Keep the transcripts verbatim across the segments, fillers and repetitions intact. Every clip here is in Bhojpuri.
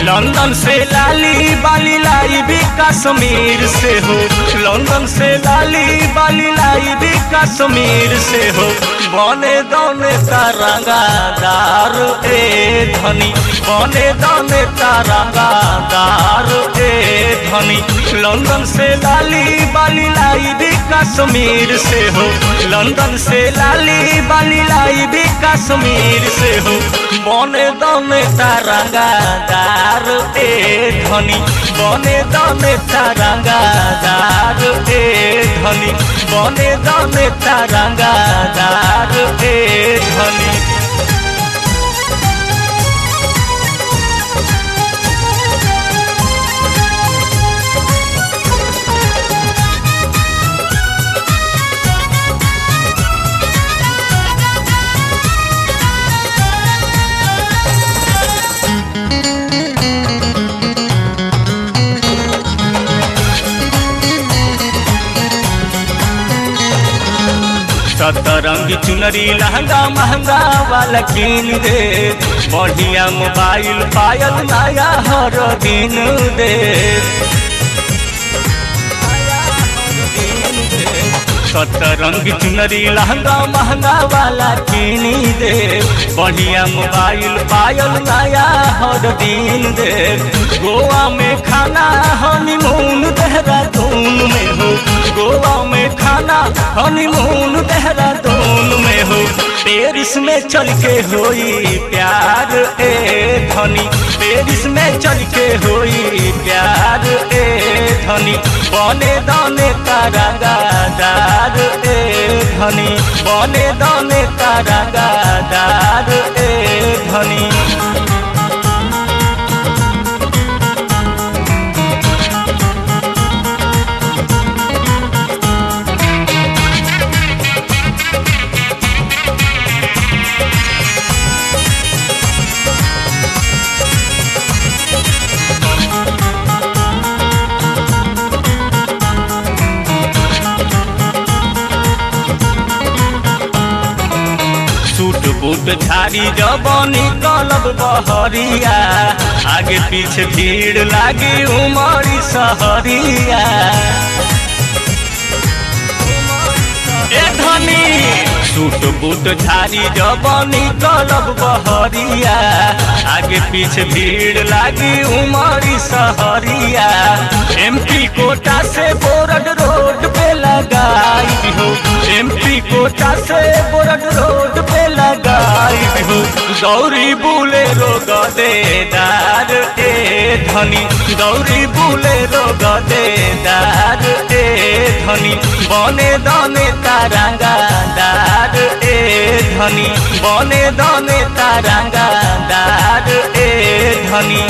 लंदन से लाली बाली लाई भी कश्मीर से हो, लंदन से लाली बाली लाई भी कश्मीर से हो। बने दने तरंगादार ए धनी, बने दने तरंगादार ए धनी। लंदन से लाली बाली लाई भी कश्मीर से हो, लंदन से लाली बाली लाई भी कश्मीर से हो। बने दने तरंगादार ए धनी, बने दने तरंगादार ए धनी, बने दने तरंगादार ए धनी। सतरंगी चुनरी लहंगा महंगा वाला कीन दे, बढ़िया मोबाइल पायल नया हर दिन दे। सतरंगी चुनरी लहंगा महंगा वाला कीन दे, बढ़िया मोबाइल पायल नया हर दिन दे। गोवा में खाना हनीमून देहरादून में हो, गोवा में खाना हनीमून देहरादून में हो। पेरिस में चल के होई प्यार ए धनी, पेरिस में चल के होई प्यार ए धनी। बने दने तरंगादार ए धनी, बने दने तरंगादार ए धनी। सूट बूट झाड़ी जब निकलब बहरिया, आगे पीछे भीड़ लागी उमरी सहरिया। ए धनी सूट बूट झाड़ी जब निकलब बहरिया, आगे पीछे भीड़ लागी उमरी सहरिया। एमपी कोटा से बोर्ड रोड पे लगाई हो, एमपी कोटा से बोर्ड रोड पे लगाई हो। दौरी बुलेरो गदेदार ए धनी, दौरी बुलेरो गदेदार ए धनी। बने दने तरंगादार ए धनी, बने दने तरंगादार ए धनी।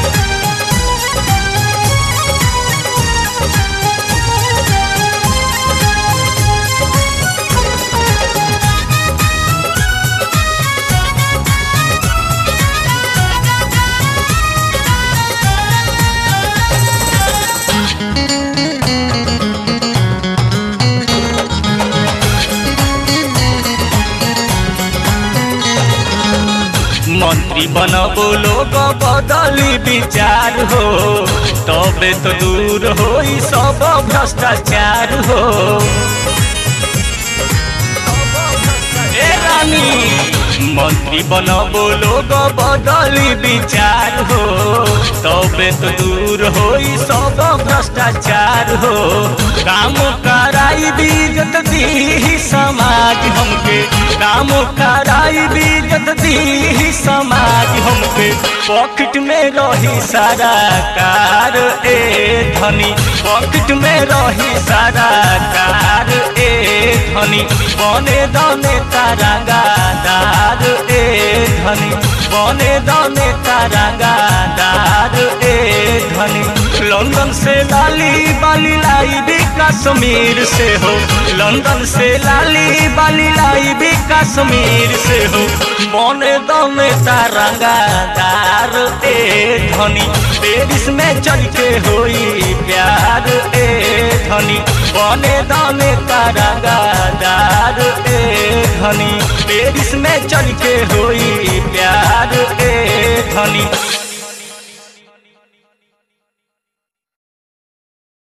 मंत्री बनबो लोग बदली विचार हो, तबे तो दूर हो सब भ्रष्टाचार हो। ए रानी मंत्री बनबो लोग बदली विचार हो, तबे तो दूर हो सब भ्रष्टाचार हो। काम कराई बीजत दी समाज हमके, काम कराई बीजत दी समाज हमके। पॉकेट में रही सारा कार ए धनी, पॉकेट में रही सारा कार ए धनी। बने दने तरंगादार ए धनी, बने दने तरंगादार ए धनी। लंदन से लाली बाली लाई भी कश्मीर से हो, लंदन से लाली बाली लाई भी कश्मीर से हो। बने दने तरंगादार ए धनी, पेरिस में चल के होई प्यार ए धनी। बने दने तरंगादार ए धनी, पेरिस में चल के होई प्यार ए धनी।